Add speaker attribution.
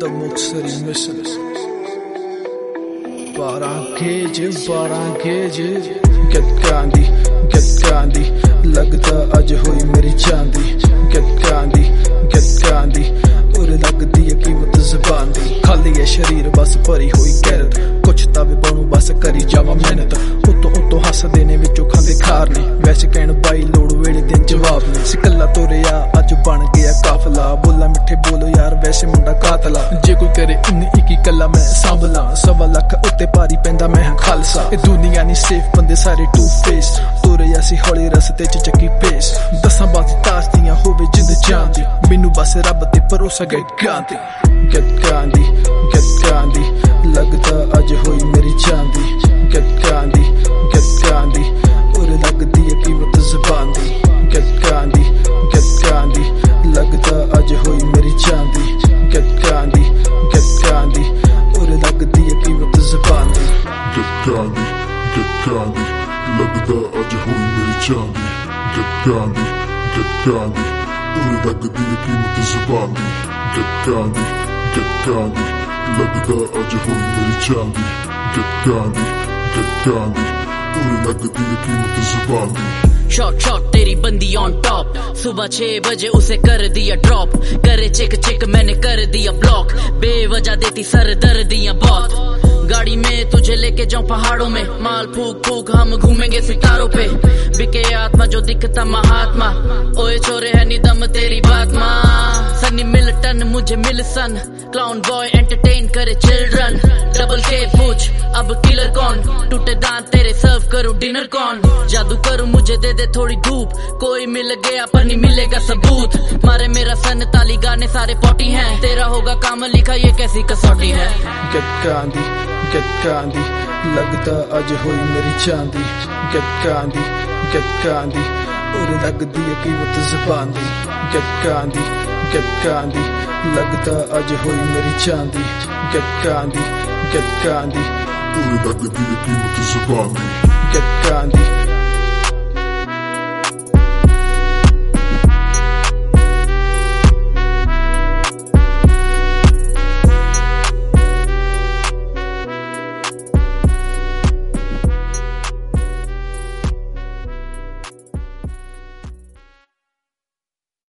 Speaker 1: the Muxari misses. 12 gauge, get Gandhi, लगदा अज हुई मेरी चांदी, get Gandhi, उरे लगदी है कीमत ज़बान दी, खाली है शरीर बस भरी हुई गैरत, कुछ तावे बनू बस करी जावा मेहनत, उतो हसदे ने विचों खांदे खार ने, वैसे कहण बाई लोड़ वेले दिन जवाब ने, सिकल्ला तुरिया अज बन गया काफला, बोला मिठे बोलो यार वैसे मुंडा कातला, जे कोई करे 19-21 कला मैं सांभला, 1.25 लाख उत्ते भारी पैंदा मैं हां खालसा, ए दुनिया नहीं सेफ बंदे सारे टू फेस, तुरिया सी हौली रस्ते च चक्की पेस, दसां बाजी ताज दियां होवे जिंद जान दी, मैनू बस रब ते भरोसा get Gandhi, लगदा अज हुई मेरी चांदी, get Gandhi, उरे लगदी है कीमत ज़बान दी, get Gandhi, लगदा अज हुई मेरी चांदी, get Gandhi, उरे लगदी है कीमत ज़बान दी,
Speaker 2: get Gandhi, लगदा अज हुई मेरी चांदी, get Gandhi, उरे लगदी है कीमत ज़बान दी, get Gandhi, लगदा अज हुई मेरी चांदी, get Gandhi, उरे लगदी है कीमत ज़बान दी।
Speaker 3: शॉट तेरी बंदी ऑन टॉप, सुबह 6 बजे उसे कर दिया ड्रॉप, करे चिक मैंने कर दिया ब्लॉक, बेवजह देती सर दर्दियां बहुत, गाड़ी में तुझे लेके जाऊं पहाड़ों में, माल फूक हम घूमेंगे सितारों पे, बिके आत्मा जो दिखता महात्मा, ओए छोरे है निदम तेरी बात माँ, सनी मिल्टन मुझे मिलसन, क्लाउन बॉय एंटरटेन करे चिल्ड्रन, डबल के पूछ अब किलर कौन, टूटे दांत तेरे सर्व करूं डिनर कौन, जादू करूं मुझे दे दे थोड़ी धूप, कोई मिल गया पर नहीं मिलेगा सबूत, मारे मेरा सन ताली गाने सारे पॉटी हैं, तेरा होगा काम लिखा ये कैसी कसौटी है।
Speaker 1: get Gandhi, लगदा अज हुई मेरी चांदी, get Gandhi, उरे लगदी है कीमत ज़बान दी, get Gandhi, लगदा अज हुई मेरी चांदी, get Gandhi,
Speaker 2: उरे लगदी है कीमत ज़बान दी,
Speaker 1: get Gandhi।